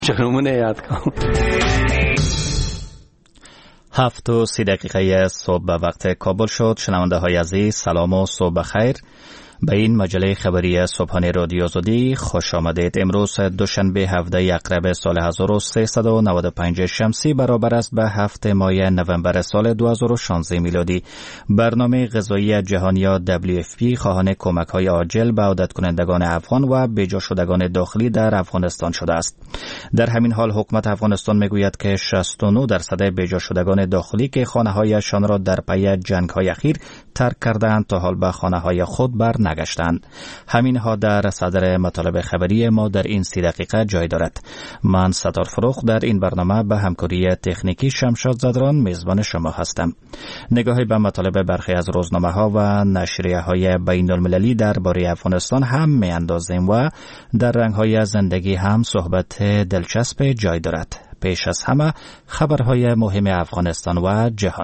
چرمونه یاد کنم. 7:30 صبح به وقت کابل شد. شنونده های عزیز سلام و صبح بخیر. به این مجله خبری صبحانه رادیو آزادی خوش آمدید. امروز دوشنبه 17 اکتبر سال 1395 شمسی برابر است به 7 ماه نوامبر سال 2016 میلادی. برنامه غذایی جهانی WFP خواهان کمک های عاجل به عودت کنندگان افغان و بیجا شدگان داخلی در افغانستان شده است. در همین حال حکومت افغانستان میگوید که 69% بیجا شدگان داخلی که خانه هایشان را در پی جنگ های اخیر ترک کردند تا حال به خانه های خود بر نگشتند. همین ها در صدر مطالب خبری ما در این 30 دقیقه جای دارد. من ستار فروخ در این برنامه به همکاری تکنیکی شمشاد زدران میزبان شما هستم. نگاهی به مطالب برخی از روزنامه ها و نشریه های بین المللی درباره افغانستان هم می اندازیم و در رنگ های زندگی هم صحبت دلچسب جای دارد. پیش از همه خبرهای مهم افغانستان و جهان.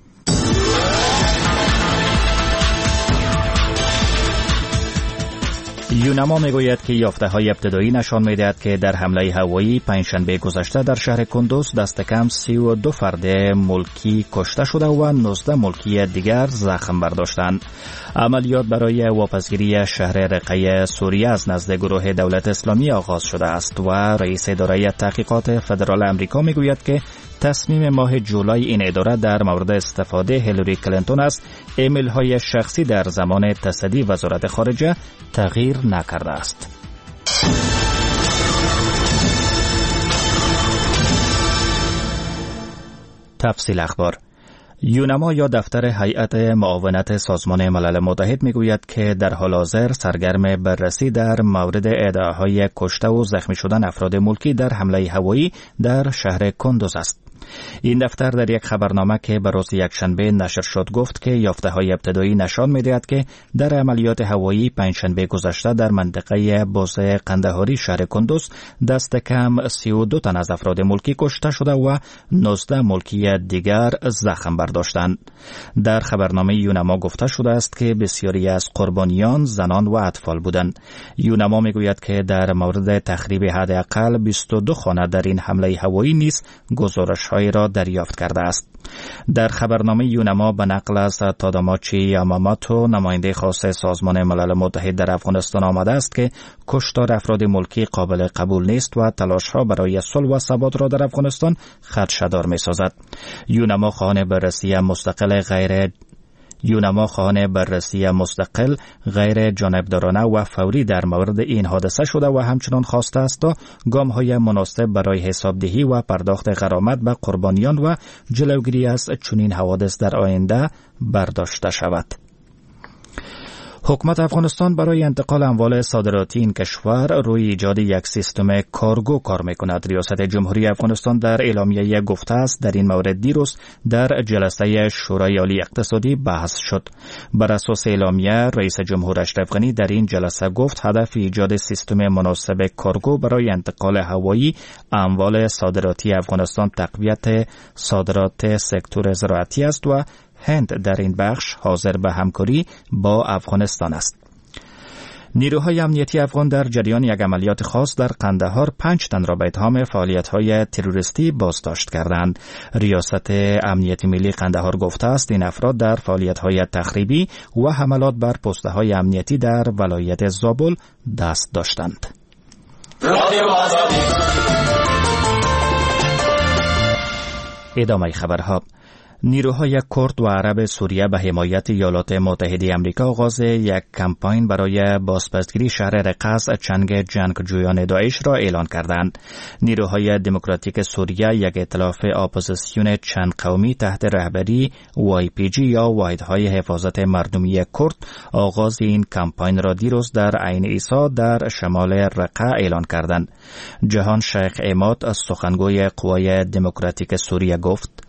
یونما میگوید که یافته‌های ابتدایی نشان می‌دهد که در حمله هوایی پنجشنبه گذشته در شهر کندوز دست کم 32 فرد ملکی کشته شده و 19 ملکی دیگر زخم برداشتند. عملیات برای واپسگیری شهر رقه سوریه از نزد گروه دولت اسلامی آغاز شده است و رئیس اداره تحقیقات فدرال آمریکا میگوید که تصمیم ماه جولای این اداره در مورد استفاده هیلاری کلینتون از ایمیل‌های شخصی در زمان تصدی وزارت خارجه تغییر نکرده است. تفصیل اخبار. یونما یا دفتر هیئت معاونت سازمان ملل متحد میگوید که در حال حاضر سرگرم بررسی در مورد ادعاهای کشته و زخمی شدن افراد ملکی در حمله هوایی در شهر کندوز است. این دفتر در یک خبرنامه که به روز یکشنبه نشر شد گفت که یافته‌های ابتدایی نشان می‌دهد که در عملیات هوایی پنجشنبه گذشته در منطقه بوزه قندهاری شهر کندوز دست کم 32 تن از افراد ملکی کشته شده و 19 ملکی دیگر زخم برداشتند. در خبرنامه یونما گفته شده است که بسیاری از قربانیان زنان و اطفال بودند. یونما میگوید که در مورد تخریب حداقل 22 خانه در این حمله هوایی نیز گزارش‌های را دریافت کرده است. در خبرنامه یونما به نقل از تاداماچی یاماماتو نماینده خاص سازمان ملل متحد در افغانستان آمده است که کشتار افراد ملکی قابل قبول نیست و تلاش‌ها برای صلح و ثبات را در افغانستان خدشه‌دار می‌سازد. یونما خواهان بررسی مستقل غیر جانبدارانه و فوری در مورد این حادثه شده و همچنان خواسته است تا گام‌های مناسب برای حسابدهی و پرداخت غرامت به قربانیان و جلوگیری از چنین حوادث در آینده برداشته شود. حکومت افغانستان برای انتقال اموال صادراتی این کشور روی ایجاد یک سیستم کارگو کار می‌کند. ریاست جمهوری افغانستان در اعلامیه گفته است در این مورد دیروز در جلسه شورای عالی اقتصادی بحث شد. بر اساس اعلامیه رئیس جمهور اشرف غنی در این جلسه گفت هدف ایجاد سیستم مناسب کارگو برای انتقال هوایی اموال صادراتی افغانستان تقویت صادرات سکتور زراعتی است و هند در این بخش حاضر به همکاری با افغانستان است. نیروهای امنیتی افغان در جریان یک عملیات خاص در قندهار 5 تن را به اتهام فعالیت‌های تروریستی بازداشت کردند. ریاست امنیت ملی قندهار گفته است این افراد در فعالیت‌های تخریبی و حملات بر پست‌های امنیتی در ولایت زابل دست داشتند. ادامه خبرها. نیروهای کرد و عرب سوریه به حمایت ایالات متحده آمریکا آغاز یک کمپاین برای بازپسگیری شهر رقه از چنگ جنگجویان داعش را اعلان کردند. نیروهای دموکراتیک سوریه یک ائتلاف اپوزیسیون چند قومی تحت رهبری YPG یا واحدهای حفاظت مردمی کرد آغاز این کمپاین را دیروز در عین عیسی در شمال رقه اعلان کردند. جهان شیخ عماد از سخنگوی قوای دموکراتیک سوریه گفت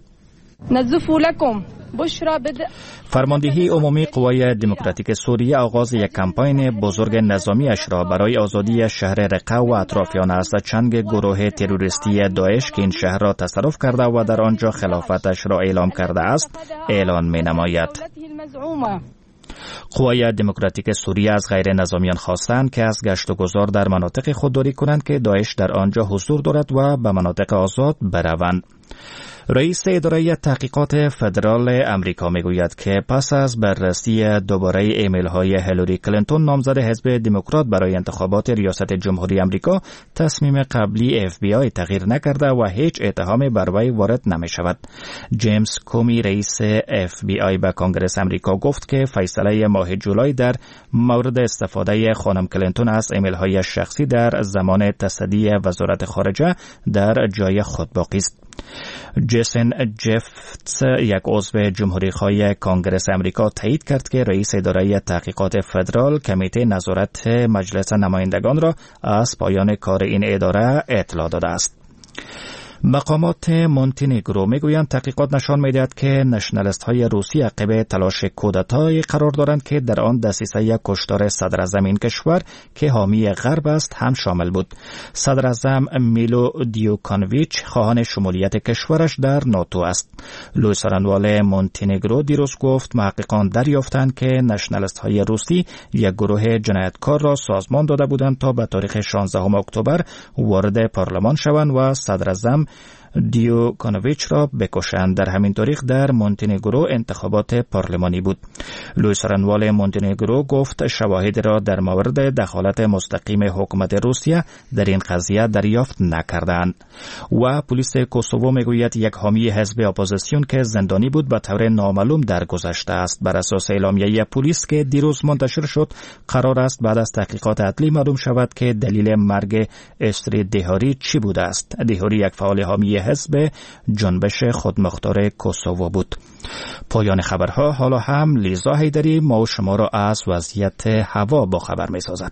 فرماندهی عمومی قوای دموکراتیک سوریه آغاز یک کمپاین بزرگ نظامی اش را برای آزادی شهر رقه و اطرافیان از چنگ گروه تروریستی داعش که این شهر را تصرف کرده و در آنجا خلافتش را اعلام کرده است اعلان می نماید. قوای دموکراتیک سوریه از غیر نظامیان خواستند که از گشت و گذار در مناطق خودداری کنند که داعش در آنجا حضور دارد و به مناطق آزاد بروند. رئیس اداره تحقیقات فدرال امریکا میگوید که پس از بررسی دوباره ایمیل های هیلاری کلینتون نامزد حزب دموکرات برای انتخابات ریاست جمهوری امریکا، تصمیم قبلی FBI تغییر نکرده و هیچ اتهامی بر وی وارد نمی شود. جیمز کومی رئیس FBI به کنگره امریکا گفت که فیصله ماه جولای در مورد استفاده خانم کلینتون از ایمیل های شخصی در زمان تصدی وزارت خارجه در جای خود باقی است. جیسن جفتس، یک عضو جمهوری‌خواه کانگرس امریکا، تایید کرد که رئیس اداره تحقیقات فدرال کمیته نظارت مجلس نمایندگان را از پایان کار این اداره اطلاع داده است. مقامات مونتینگرو میگویند تحقیقات نشان میدهد که نشنالیست های روسی عقب تلاش کودتایی قرار دارند که در آن دسیسه کشتار صدر اعظم این کشور که حامی غرب است هم شامل بود. صدر اعظم میلو دیوکانویچ خواهان شمولیت کشورش در ناتو است. لوئیس رانوال مونتینگرو دیروز گفت محققان دریافتند که نشنالیست های روسی یک گروه جنایتکار را سازمان داده بودند تا به تاریخ 16 اکتبر وارد پارلمان شوند و صدر اعظم دیوکانویچ را بکشند. در همین تاریخ در مونتینگرو انتخابات پارلمانی بود. لوئیس رانوال مونتینگرو گفت شواهدی را در مورد دخالت مستقیم حکومت روسیه در این قضیه دریافت نکردند. و پلیس کوسوو میگوید یک حامی حزب اپوزیسیون که زندانی بود به طور نامعلوم درگذشته است. بر اساس اعلامیه پلیس که دیروز منتشر شد، قرار است بعد از تحقیقات عدلی معلوم شود که دلیل مرگ استری دهاری چی بوده است. دهاری یک فعال حامی حزب جنبش خودمختار کوسوو بود. پایان خبرها. حالا هم لیزا حیدری ما و شما را از وضعیت هوا با خبر می سازد.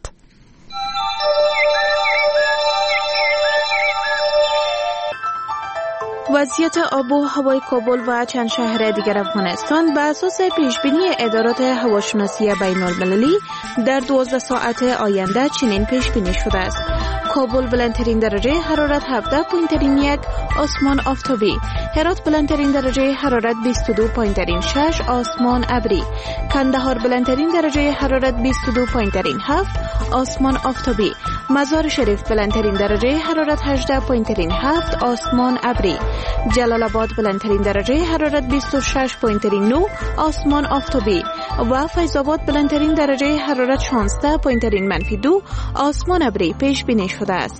وضعیت آب و هوای کابل و چند شهر دیگر افغانستان به اساس پیشبینی ادارات هواشناسی بین المللی در 12 ساعت آینده چنین پیشبینی شده است: کابل بلندترین درجه حرارت 17.1 آسمان آفتابی، هرات بلندترین درجه حرارت 22.6 آسمان ابری، کندهار بلندترین درجه حرارت 22.7 آسمان آفتابی، مزار شریف بلندترین درجه حرارت 18.7 آسمان ابری، جلال آباد بلندترین درجه حرارت 26.9 آسمان آفتابی و فیض آباد بلندترین درجه حرارت 16.-2 آسمان ابری پیش بینی شده است.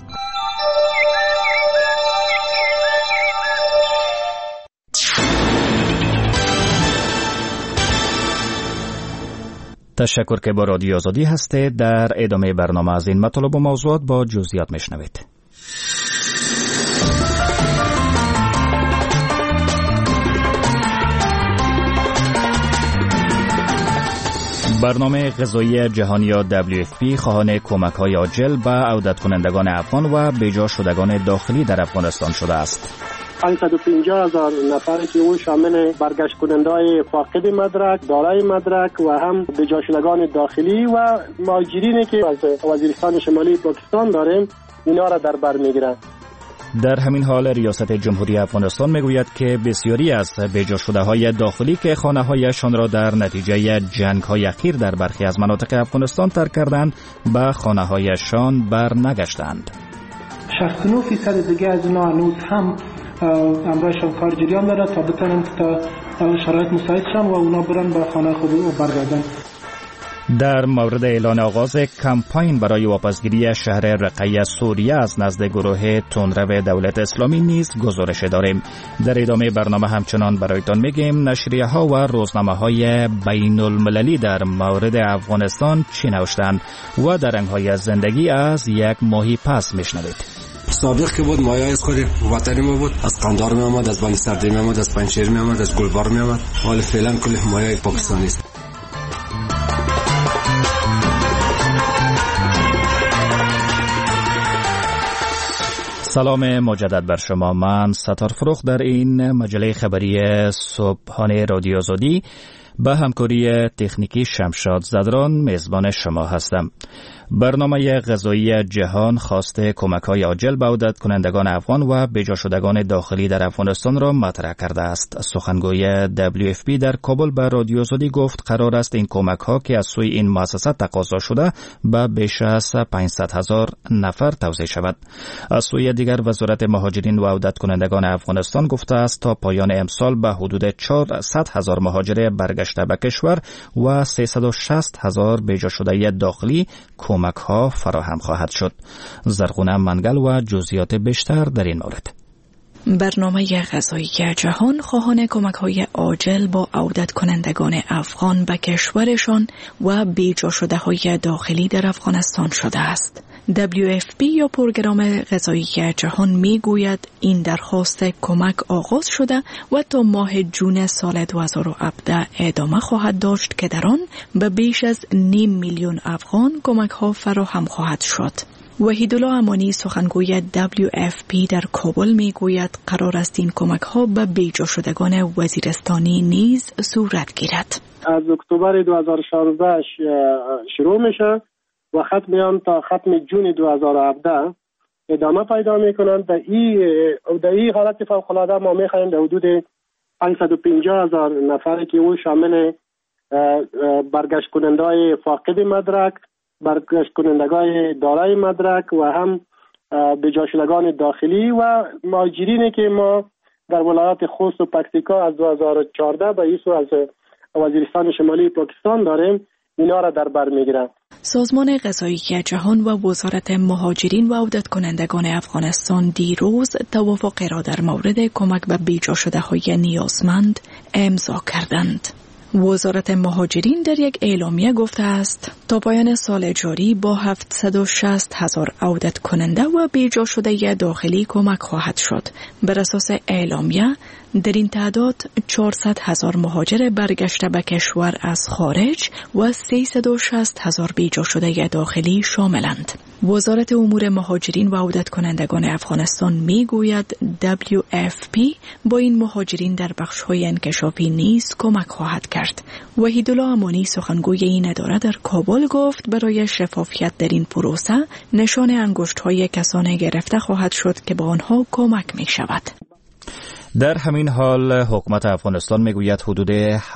تشکر که با رادیو آزادی هستید. در ادامه برنامه از این مطالب و موضوعات با جزئیات میشنوید. برنامه غذایی جهانی یا WFP خواهان کمک‌های عاجل به عودت کنندگان افغان و بیجا شدگان داخلی در افغانستان شده است. 550,000 نفر که اون شامل برگشت کننده‌های فاقد مدرک، دارای مدرک و هم بیجا شدگان داخلی و مهاجرینی که از وزیرستان شمالی پاکستان داریم، اینا را در بر میگیرند. در همین حال ریاست جمهوری افغانستان میگوید که بسیاری از بیجا شده‌های داخلی که خانه‌هایشان را در نتیجه جنگ‌های اخیر در برخی از مناطق افغانستان ترک کردند، به خانه‌هایشان برنگشتند. 69% دیگه از اینا هنوز هم امرایشان کار جریان داره تا بتونن تا شرایط مساعد شن و اونا برن به خانه خود برگردن. در مورد اعلان آغاز کمپاین برای واپسگیری شهر رقه سوریه از نزد گروه تندرو دولت اسلامی نیز گزارش داریم. در ادامه برنامه همچنان برایتان میگیم نشریه ها و روزنامه های بین المللی در مورد افغانستان چی نوشتند و در رنگ های زندگی از یک ماهی پس میشنوید. سابق که بود مایه از خود وطنی ما بود، از قندار می آمد، از بانی سردی می آمد، از پنجشیر می آمد، از گلبار می آمد. حال فعلا کل مایه پاکستانی است. سلام مجدد بر شما. من ستار فروخ در این مجله خبری صبحانه رادیو آزادی به همکاری تکنیکی شمشاد زدران میزبان شما هستم. برنامه غذایی جهان خواسته کمک‌های عاجل به عودت کنندگان افغان و بجا شدگان داخلی در افغانستان را مطرح کرده است. سخنگوی WFP در کابل به رادیو آزادی گفت قرار است این کمک‌ها که از سوی این مؤسسه تقاضا شده به بیش از 500,000 نفر توزیع شود. از سوی دیگر وزارت مهاجرین و عودت کنندگان افغانستان گفته است تا پایان امسال به حدود 400,000 مهاجر برگشته به کشور و 360,000 بجا شده داخلی کمک ها فراهم خواهد شد. زرغونه منگل و جزئیات بیشتر در این مورد. برنامه غذایی جهان خواهان کمک‌های عاجل با عودت کنندگان افغان به کشورشان و بیجا شده های داخلی در افغانستان شده است. WFP یا پروگرام غذایی جهان می گوید این درخواست کمک آغاز شده و تا ماه جون سال 2017 ادامه خواهد داشت که در آن به بیش از 500,000 افغان کمک ها فراهم خواهد شد. وحیدالله امانی سخنگوی WFP در کابل می گوید قرار است این کمک ها به بیجا شدگان وزیرستانی نیز صورت گیرد. از اکتبر 2016 شروع میشه و ختم آن تا ختم جون 2017 ادامه پیدا میکنند. در این حالت فوق العاده ما میخواهیم در حدود 550,000 نفری که او شامل برگشت کنندگان فاقد مدرک، برگشت کنندگان دارای مدرک و هم بجا شدگان داخلی و مهاجرینی که ما در ولایات خوست و پکتیکا از 2014 به این سو از وزیرستان شمالی پاکستان داریم، اینا را در بر میگیرند. سازمان غذایی جهان و وزارت مهاجرین و عودت کنندگان افغانستان دیروز توافقی را در مورد کمک به بیجا شده های نیازمند امضا کردند. وزارت مهاجرین در یک اعلامیه گفته است تا پایان سال جاری با 760,000 عودت کننده و بیجا شده داخلی کمک خواهد شد. بر اساس اعلامیه در این تعداد 400,000 مهاجر برگشته به کشور از خارج و 360,000 بیجا شده داخلی شاملند. وزارت امور مهاجرین و عودت کنندگان افغانستان می گوید WFP با این مهاجرین در بخش‌های انکشافی نیز کمک خواهد کرد. وحیدالله امانی سخنگوی این اداره در کابل گفت برای شفافیت در این پروسه نشان انگشت‌های کسانی گرفته خواهد شد که با آنها کمک می شود. در همین حال حکومت افغانستان میگوید حدود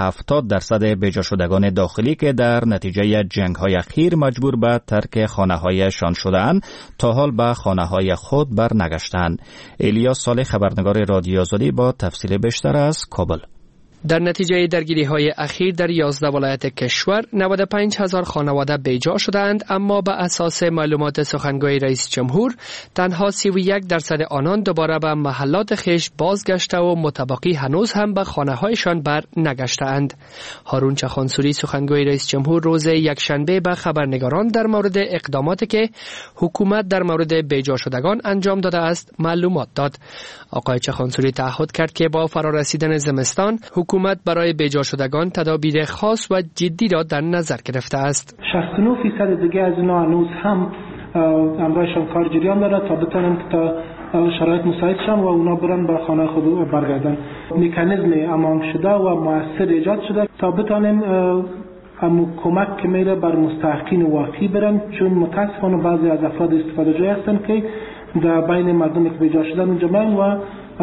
70% بجا شدگان داخلی که در نتیجه جنگ‌های اخیر مجبور به ترک خانه‌هایشان شدند تا حال به خانه‌های خود برنگشتند. الیاس صالح خبرنگار رادیو آزادی با تفصیل بیشتر از کابل. در نتیجه درگیری‌های اخیر در 11 ولایت کشور 95,000 خانواده بیجا شدند، اما به اساس معلومات سخنگوی رئیس جمهور تنها 31% آنان دوباره به محلات خیش بازگشته و متبقی هنوز هم به خانه‌هایشان بر نگشته‌اند. هارون چخانسوری سخنگوی رئیس جمهور روز یکشنبه به خبرنگاران در مورد اقداماتی که حکومت در مورد بیجا شدگان انجام داده است معلومات داد. آقای چخانسوری تعهد کرد که با فرارسیدن زمستان حکومت برای بیجا شدگان تدابیر خاص و جدی را در نظر گرفته است. 69% دیگه از اینا هنوز هم امرایشان کار جریان داره تا بتونن که تا شرایط مساعد شن و اونا برن به خانه خود برگردن. مکانیزم امان شده و مؤثر ایجاد شده تا بتونن کمک که میره بر مستحقین واقعی برن، چون متاسفانه بعضی از افراد استفاده جوی هستن که در بین مردم که بیجا شدن اونجا من و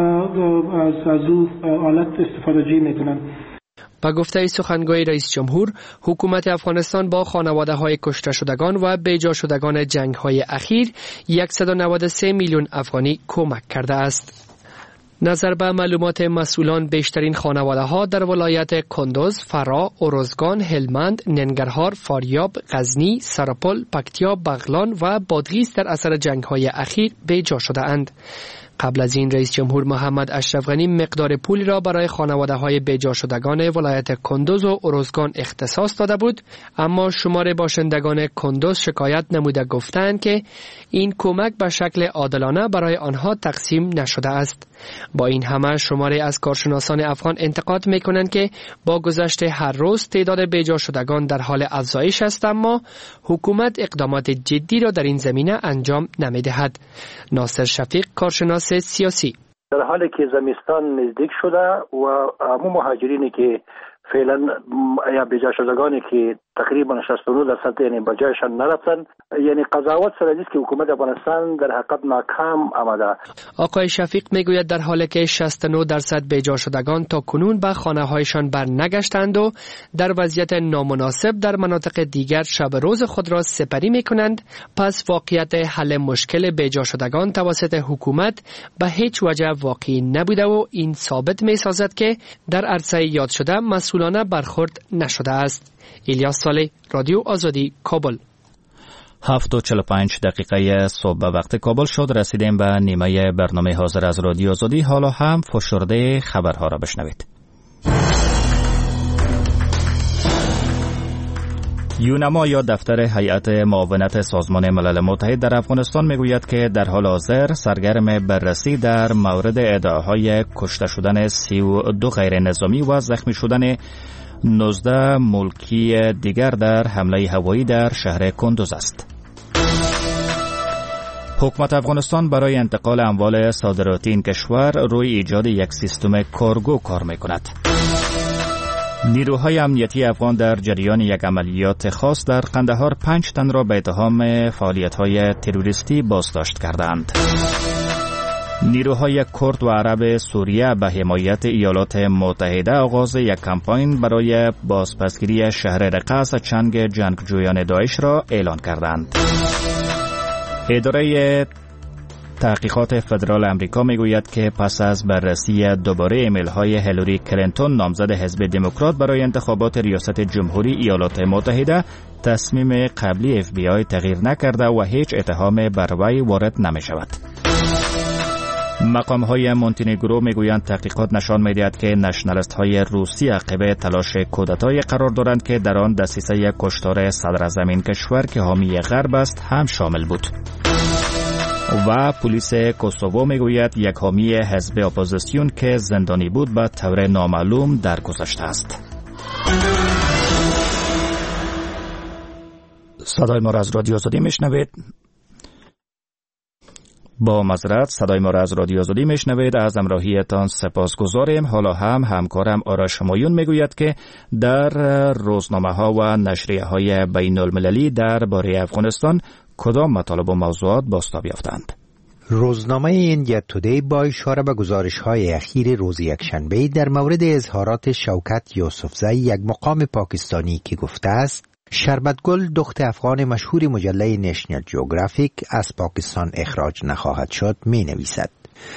از او آلت استفاده جویی میکنن. با گفته سخنگوی رئیس جمهور، حکومت افغانستان با خانواده‌های کشته شدگان و بیجا شدگان جنگ‌های اخیر 193 میلیون افغانی کمک کرده است. نظر به معلومات مسئولان بیشترین خانواده‌ها در ولایت کندوز، فرا، ارزگان، هلمند، ننگرهار، فاریاب، غزنی، سرپل، پکتیا، بغلان و بادغیس در اثر جنگ‌های اخیر بیجا شده‌اند. قبل از این رئیس جمهور محمد اشرف غنی مقدار پولی را برای خانواده‌های بیجا شدگان ولایت کندوز و ارزگان اختصاص داده بود، اما شمار باشندگان کندوز شکایت نموده گفتند که این کمک به شکل عادلانه برای آنها تقسیم نشده است. با این همه شماری از کارشناسان افغان انتقاد می‌کنند که با گذشت هر روز تعداد بیجا شدگان در حال افزایش است، اما حکومت اقدامات جدی را در این زمینه انجام نمی‌دهد. ناصر شفیق کارشناس سیاسی: در حالی که زمستان نزدیک شده و همون مهاجرینی که فعلا یا بیجا شدگانی که تقریبا 69% یعنی به جایشان نرفتن. یعنی قضاوت سر است که حکومت افغانستان در حقیقت ناکام آمده. آقای شفیق میگوید در حالی که 69% بیجا شدگان تا کنون به خانه‌هایشان برنگشتند و در وضعیت نامناسب در مناطق دیگر شب روز خود را سپری میکنند، پس واقعیت حل مشکل بیجا شدگان توسط حکومت به هیچ وجه واقعی نبوده و این ثابت میسازد که در عرصه یاد شده مسئولانه برخورد نشده است. الیاس صالح، رادیو آزادی، کابل. 7:45 صبح به وقت کابل شد. رسیدیم به نیمه برنامه حاضر از رادیو آزادی. حالا هم فشرده خبرها را بشنوید. یونما یا دفتر هیئت معاونت سازمان ملل متحد در افغانستان میگوید که در حال حاضر سرگرم بررسی در مورد ادعاهای کشته شدن 32 غیر نظامی و زخمی شدن 19 ملکی دیگر در حمله هوایی در شهر کندوز است. حکومت افغانستان برای انتقال اموال صادراتی این کشور روی ایجاد یک سیستم کارگو کار میکند. نیروهای امنیتی افغان در جریان یک عملیات خاص در قندهار 5 تن را به اتهام فعالیت‌های تروریستی بازداشت کردند. نیروهای کرد و عرب سوریه به حمایت ایالات متحده آغاز یک کمپاین برای بازپسگیری شهر رقه از چنگ جنگجویان داعش را اعلان کردند. اداره تحقیقات فدرال امریکا میگوید که پس از بررسی دوباره ایمیل های هیلاری کلینتون نامزد حزب دموکرات برای انتخابات ریاست جمهوری ایالات متحده، تصمیم قبلی FBI تغییر نکرده و هیچ اتهام بر وی وارد نمی شود. مقام های مونتینگرو میگویند تحقیقات نشان میدهد که نشنالیست های روسی عقب تلاش کودتای قرار دارند که در آن دسیسه کشتار صدراعظم این کشور که حامی غرب است هم شامل بود. و پلیس کوسوو میگوید یک حامی حزب اپوزیسیون که زندانی بود به طور نامعلوم درگذشته است. صدای ما را از رادیو آزادی میشنوید. با معذرت، صدای ما را از رادیو آزادی میشنوید. از همراهیتان سپاسگزاریم. حالا هم همکارم آرش همایون میگوید که در روزنامه ها و نشریه های بین المللی درباره افغانستان کدام مطالب و موضوعات بازتاب یافتند. روزنامه ایندیا تودی با اشاره به گزارش‌های اخیر روز یکشنبه در مورد اظهارات شوکت یوسفزی، یک مقام پاکستانی که گفته است شربت گل دختر افغان مشهور مجله نشنل جیوگرافیک از پاکستان اخراج نخواهد شد می نویسد.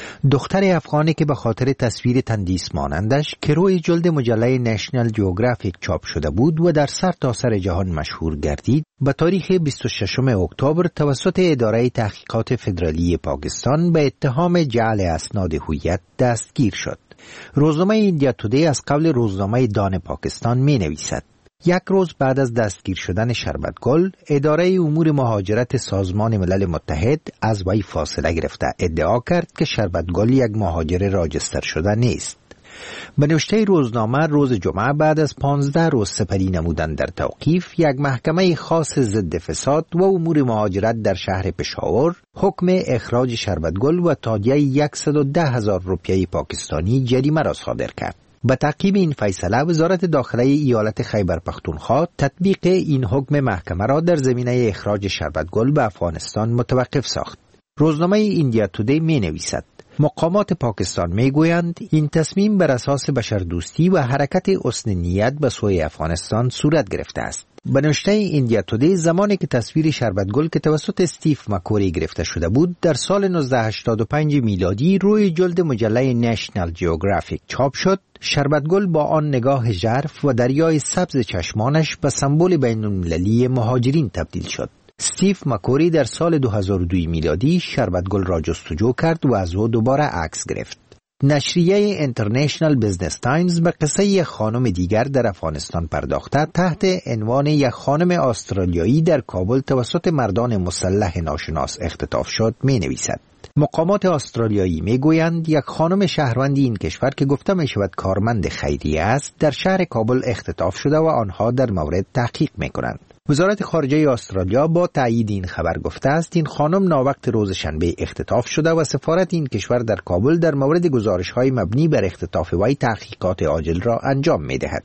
دختر افغانی که به خاطر تصویر تندیس مانندش که روی جلد مجله نشنل جیوگرافیک چاپ شده بود و در سرتاسر جهان مشهور گردید، به تاریخ 26 اکتبر توسط اداره تحقیقات فدرالی پاکستان به اتهام جعل اسناد هویت دستگیر شد. روزنامه ایندیا تودی از قبل روزنامه دان پاکستان می نویسد یک روز بعد از دستگیر شدن شربت گل، اداره امور مهاجرت سازمان ملل متحد از وی فاصله گرفته ادعا کرد که شربت گل یک مهاجر راجستر شده نیست. به نوشته روزنامه روز جمعه بعد از 15 روز سپری نمودن در توقیف، یک محکمه خاص ضد فساد و امور مهاجرت در شهر پشاور حکم اخراج شربت گل و تادیه 110,000 روپیه پاکستانی جریمه را صادر کرد. به تعقیب این فیصله، وزارت داخله ایالت خیبر پختونخوا تطبیق این حکم محکمه را در زمینه اخراج شربت گل به افغانستان متوقف ساخت. روزنامه ایندیا تودی می نویسد مقامات پاکستان می گویند این تصمیم بر اساس بشردوستی و حرکت حسن نیت به سوی افغانستان صورت گرفته است. به نوشته ایندیا تودی زمانی که تصویر شربت گل که توسط استیف مکوری گرفته شده بود در سال 1985 میلادی روی جلد مجله نشنل جیوگرافیک چاپ شد، شربت گل با آن نگاه ژرف و دریای سبز چشمانش به سمبل بین‌المللی مهاجرین تبدیل شد. استیف مکوری در سال 2002 میلادی شربت گل را جستجو کرد و از او دوباره عکس گرفت. نشریه اینترنشنال بزنس تایمز به قصه یک خانم دیگر در افغانستان پرداخته تحت عنوان یک خانم استرالیایی در کابل توسط مردان مسلح ناشناس اختطاف شد می نویسد. مقامات استرالیایی می گویند یک خانم شهروند این کشور که گفته می شود کارمند خیریه است در شهر کابل اختطاف شده و آنها در مورد تحقیق می کنند. وزارت خارجه استرالیا با تایید این خبر گفته است این خانم ناوقت روز شنبه اختطاف شده و سفارت این کشور در کابل در مورد گزارش‌های مبنی بر اختطاف وی تحقیقات عاجل را انجام می‌دهد.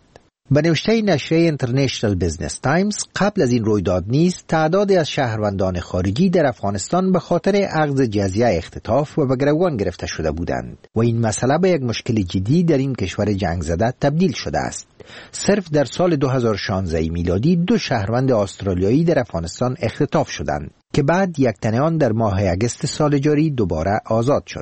به نوشته نشریه اینترنشنال بیزنس تایمز، قبل از این رویداد نیز تعدادی از شهروندان خارجی در افغانستان به خاطر اخذ جزیه اختطاف و به گروگان گرفته شده بودند و این مسئله به یک مشکل جدی در این کشور جنگ زده تبدیل شده است. صرف در سال 2016 میلادی 2 شهروند استرالیایی در افغانستان اختطاف شدند که بعد یک تن آن در ماه اگست سال جاری دوباره آزاد شد.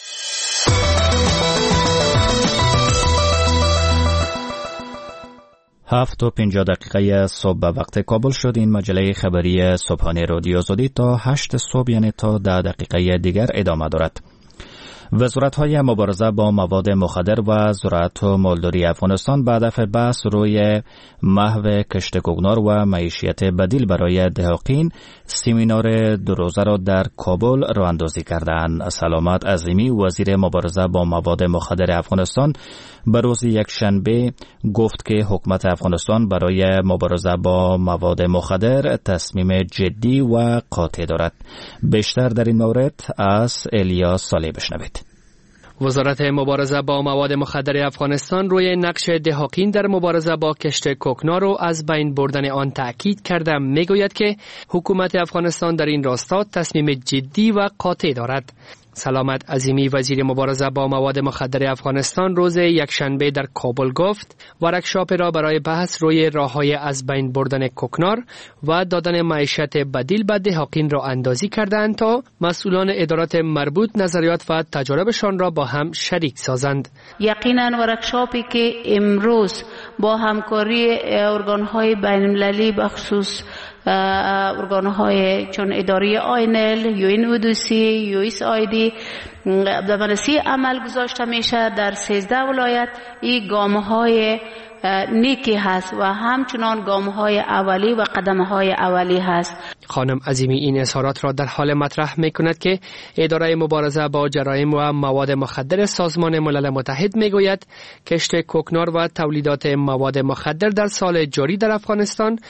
7:50 صبح به وقت کابل شد. این مجله خبری صبحانه رادیو آزادی تا 8 صبح یعنی تا 10 دقیقه دیگر ادامه دارد. وزارت‌های مبارزه با مواد مخدر و زراعت و مالداری افغانستان به هدف بحث روی محو کشت کوکنار و معیشت بدیل برای دهقین سمینار 2 روزه را در کابل راه اندازی کردند. سلامت عظیمی وزیر مبارزه با مواد مخدر افغانستان به روز یکشنبه گفت که حکومت افغانستان برای مبارزه با مواد مخدر تصمیم جدی و قاطع دارد. بیشتر در این مورد از الیاس صالح بشنوید. وزارت مبارزه با مواد مخدر افغانستان روی نقش دهقین در مبارزه با کشت کوکنار و از بین بردن آن تأکید کرده میگوید که حکومت افغانستان در این راستا تصمیم جدی و قاطع دارد. سلامت عظیمی وزیر مبارزه با مواد مخدر افغانستان روز یکشنبه در کابل گفت ورکشاپ را برای بحث روی راه‌های از بین بردن کوکنار و دادن معیشت بدیل به دهقین را اندازی کردند تا مسئولان ادارات مربوط نظریات و تجاربشان را با هم شریک سازند. یقینا ورکشاپی که امروز با همکاری ارگان‌های بین‌المللی بخصوص ارگان‌های چون اداره آینل، یوین اودوسی، یویس آیدی در بررسی عمل گذاشته میشه در 13 ولایت. این گام‌های نیکی هست و همچنان گام‌های اولی و قدم‌های اولی هست. خانم عظیمی این اظهارات را در حال مطرح می‌کند که اداره مبارزه با جرایم و مواد مخدر سازمان ملل متحد میگوید کشت کوکنار و تولیدات مواد مخدر در سال جاری در افغانستان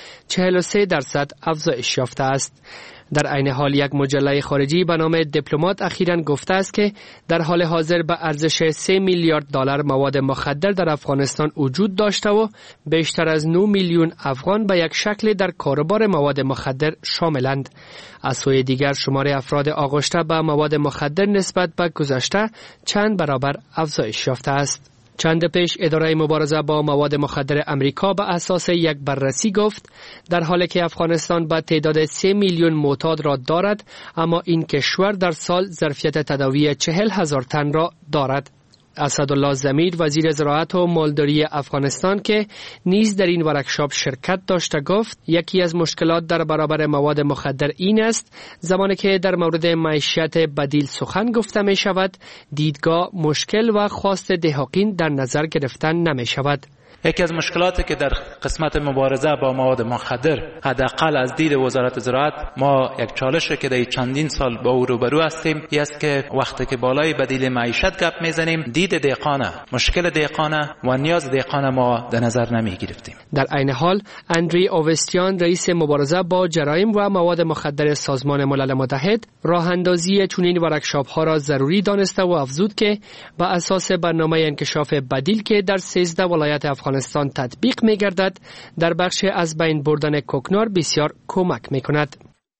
43% افزایش یافته است. در عین حال یک مجله خارجی به نام دیپلمات اخیراً گفته است که در حال حاضر به ارزش 3 میلیارد دلار مواد مخدر در افغانستان وجود داشته و بیشتر از 9 میلیون افغان به یک شکل در کاروبار مواد مخدر شاملند. از سوی دیگر شمار افراد آغشته به مواد مخدر نسبت به گذشته چند برابر افزایش یافته است. چند پیش اداره مبارزه با مواد مخدر امریکا به اساس یک بررسی گفت در حالی که افغانستان به تعداد 3 میلیون معتاد را دارد اما این کشور در سال ظرفیت تداوی 40,000 تن را دارد. اسدالله ضمیر وزیر زراعت و مالداری افغانستان که نیز در این ورکشاپ شرکت داشته گفت یکی از مشکلات در برابر مواد مخدر این است زمانی که در مورد معیشت بدیل سخن گفته می شود دیدگاه مشکل و خواست دهقین در نظر گرفتن نمی شود. یکی از مشکلاتی که در قسمت مبارزه با مواد مخدر حداقل از دید وزارت زراعت ما یک چالش که در چندین سال با او روبرو هستیم است که وقتی که بالای بدیل معیشت گپ میزنیم دید دهقانه مشکل دهقانه و نیاز دهقانه ما در نظر نمی گرفتیم. در عین حال اندری اووستیان رئیس مبارزه با جرایم و مواد مخدر سازمان ملل متحد راه اندازی چنین ورکشاپ ها را ضروری دانسته و افزود که با اساس برنامه انکشاف بدیل که در 13 ولایت افغانستان تطبیق می گردد در بخش از بین بردن کوکنار بسیار کمک می کند.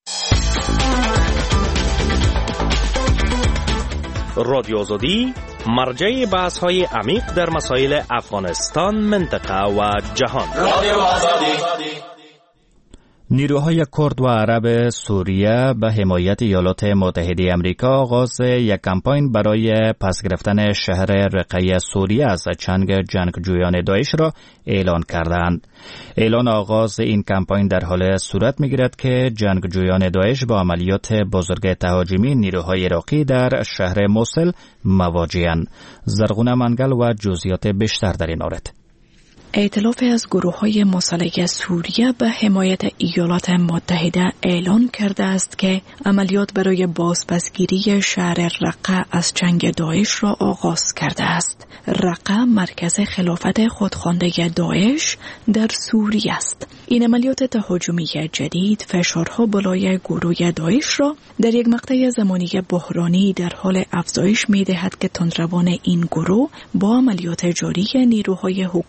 رادیو آزادی مرجع بحث های عمیق در مسائل افغانستان، منطقه و جهان. رادیو آزادی. نیروهای کرد و عرب سوریه به حمایت ایالات متحده آمریکا آغاز یک کمپاین برای پس گرفتن شهر رقه سوریه از چنگ جنگجویان داعش را اعلان کردند. اعلان آغاز این کمپاین در حال صورت می‌گیرد که جنگجویان داعش با عملیات بزرگ تهاجمی نیروهای عراقی در شهر موصل مواجه‌اند. زرغونه منگل و جزئیات بیشتر در این مورد. ائتلاف از گروه‌های مسلح سوریه به حمایت ایالات متحده اعلان کرده است که عملیات برای بازپسگیری شهر رقه از چنگ داعش را آغاز کرده است. رقه مرکز خلافت خودخوانده داعش در سوریه است. این عملیات تهاجمی جدید فشارها بالای گروه داعش را در یک مقطع زمانی بحرانی در حال افزایش می‌دهد که تندروان این گروه با عملیات جاری نیروهای حکومتی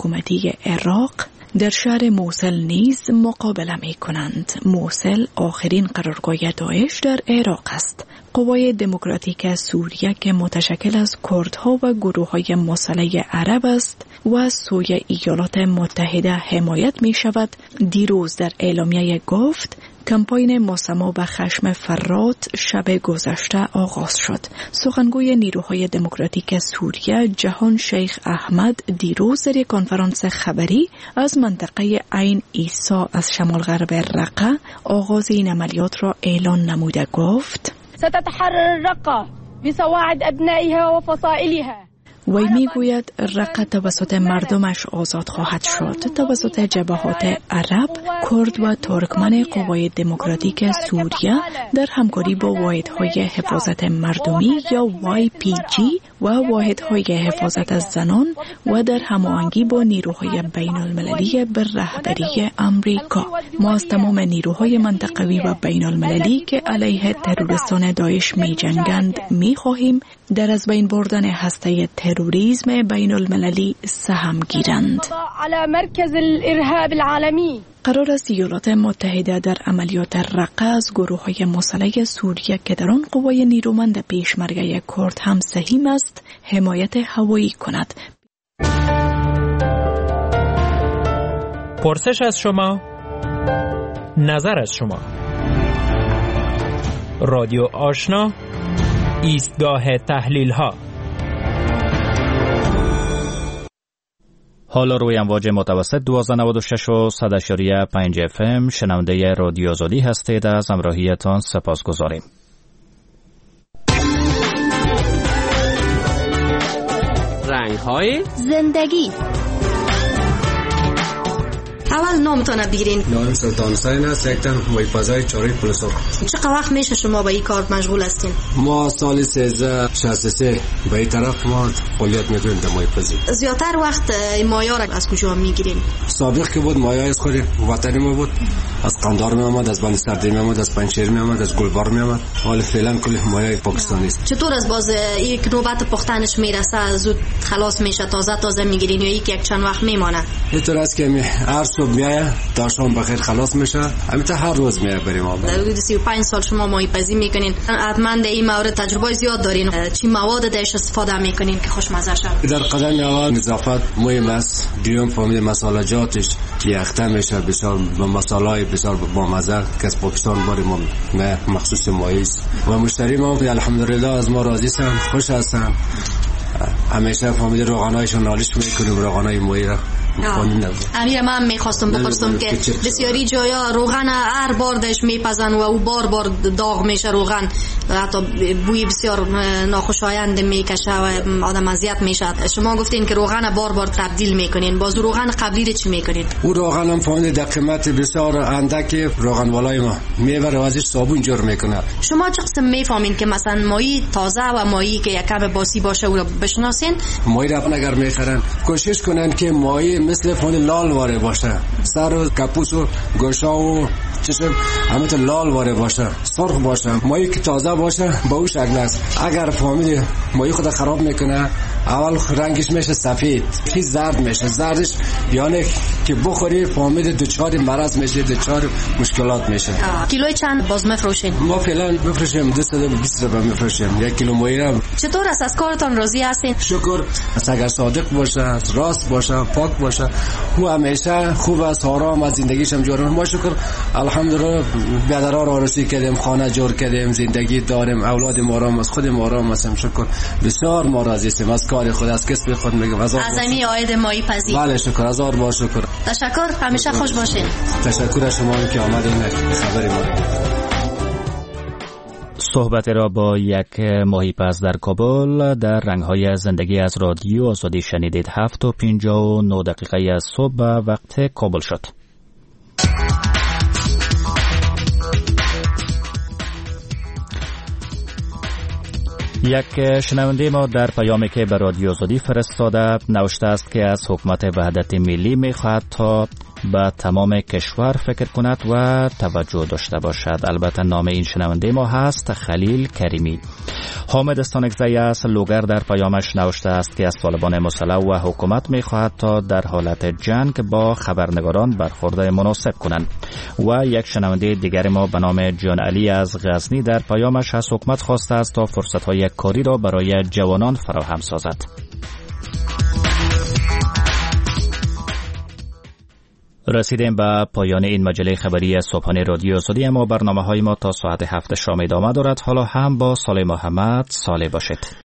نیروهای عراق در شهر موصل نیز مقابله می کنند. موصل آخرین قرارگاه داعش در عراق است. قوای دموکراتیک سوریه که متشکل از کردها و گروه‌های مسلح عرب است و از سوی ایالات متحده حمایت می شود، دیروز در اعلامیه گفت کمپاین مسمى به خشم فرات شب گذشته آغاز شد. سخنگوی نیروهای دموکراتیک سوریه جهان شیخ احمد دیروز در یک کنفرانس خبری از منطقه عین عیسی از شمال غرب رقه آغاز این عملیات را اعلان نموده گفت ستتحرر الرقه بسواعد ابنائها و فصائلها. وی میگوید رقه توسط مردمش آزاد خواهد شد. توسط جبهات عرب، کرد و ترکمن قوای دموکراتیک سوریه در همکاری با واحدهای حفاظت مردمی یا YPG و واحدهای حفاظت از زنان و در هماهنگی با نیروهای بین المللی به رهبری امریکا. ما از تمام نیروهای منطقوی و بین المللی که علیه تروریستان داعش می جنگند می خواهیم در از بین بردن هسته تروریسم بین المللی سهم گیرند. قرار است ایالات متحده در عملیات رقه از گروه‌های مسلح سوریه که در آن قوای نیرومند پیشمرگه کرد هم سهیم است حمایت هوایی کند. پرسش از شما، نظر از شما. رادیو آشنا، ایستگاه تحلیل ها. حالا روی امواج متوسط 1296 و 100.5 FM شنونده رادیو آزادی هستید. از همراهیتان سپاسگزاریم. رنگ‌های زندگی. اول نامتان بگیرین. نام سلطان حسین است، یکتن محیط‌پذیر چاری پلسو. چقدر وقت میشه شما به این کار مشغول هستین؟ ما سال 1363 به این طرف ما فعالیت میکنیم در محیط‌پذیر. زیادتر وقت مایا را از کجا میگیرین؟ سابق که بود مایا از خود وطنی ما بود، از قندار می آمد، از بند سردی می آمد، از پنجشیر می آمد، از گلبار می آمد. حالا فعلا کل مایای پاکستانی است. چطور از باز یک نوبت پختنش میرسه زود خلاص میشه، تازه میگیرین یا یک چند وقت میمانه؟ اینطور است که هر صبح میایه تا شام بخیر خلاص میشه، همینطور هر روز میایه بریم ما. حدود 35 سال شما ماهی‌پزی میکنین، حتما در این مورد تجربه زیاد دارین. چی مواد درش استفاده میکنین که خوشمزه شه؟ در قدم اول نظافت مهم است. دیوم فهمید مسالجاتش یخته میشه، بسیار مسالای بسیار با مزه که از پاکستان باری ما مخصوص مایه است و مشتری ما الحمدلله از ما راضی هستن، خوش هستن. همیشه فهمید روغنایشون نالش میکنیم، روغنای مایه را امیر من میخواستم بپرسم که بسیاری جایا روغن هر بار دش میپزن و او بار داغ میشه روغن، حتی بوی بسیار ناخوشایند میکشه و آدم اذیت میشه. شما گفتین که روغن بار تبدیل میکنین، باز روغن قبلی چی میکنین؟ او روغن هم فهمید در قیمت بسیار اندک روغن والای ما میبره و ازش صابون جور میکنه. شما چه قسم میفهمین که مثلا ماهی تازه و ماهی که یکم باسی باشه او رو بشناسین؟ ماهی را اگر میخرن کوشش کنن که ماهی مثل فون لال واره باشه، سر و کپوس و گوشا و چشم همه لال واره باشه، سرخ باشه. ماهی که تازه باشه با او شکل است. اگر فهمید ماهی خود خراب میکنه، اول رنگش میشه سفید، پس زرد میشه. زردش یعنی که بخوری فهمید دچار مرض میشه، دچار مشکلات میشه. کیلوی چند باز میفروشین؟ ما فعلا میفروشیم 220 روپیه میفروشیم یک کیلو ماهی را. چطور است؟ از کارتون راضی هستین؟ شکر. اگر صادق باشه، راست باشه، پاک باشه، او همیشه خوب است، آرام از زندگیش هم جور. ما شکر الحمدلله بیادرها را آرزوی کردیم، خانه جور کردیم، زندگی داریم، اولادم آرام است، خودم آرام هستم. شکر بسیار ما راضی هستیم از کار خود، از کسب خود. میگم از عزمی عاید ماهی پزی. بله شکر، هزار بار شکر. تشکر، همیشه خوش باشین. تشکر از شما که آمدین خبری ما. صحبت را با یک ماهیپز در کابل در رنگ‌های زندگی از رادیو آزادی شنیدید. 7:59 از صبح وقت کابل شد. یک شنونده ما در پیامی که به رادیو آزادی فرستاده نوشته است که از حکومت وحدت ملی می‌خواهد تا به تمام کشور فکر کند و توجه داشته باشد. البته نام این شنونده ما هست خلیل کریمی. حامد استانکزی است. لوگر در پیامش نوشته است که از طالبان مسلح و حکومت می‌خواهد تا در حالت جنگ با خبرنگاران برخورد مناسب کنند. و یک شنونده دیگر ما به نام جان علی از غزنی در پیامش از حکومت خواسته است تا فرصت‌های کاری را برای جوانان فراهم سازد. رسیدیم به پایان این مجله خبری صبحانه رادیو آزادی. اما برنامه‌های ما تا ساعت 7 شام ادامه دارد. حالا هم با صالح محمد صالح باشید.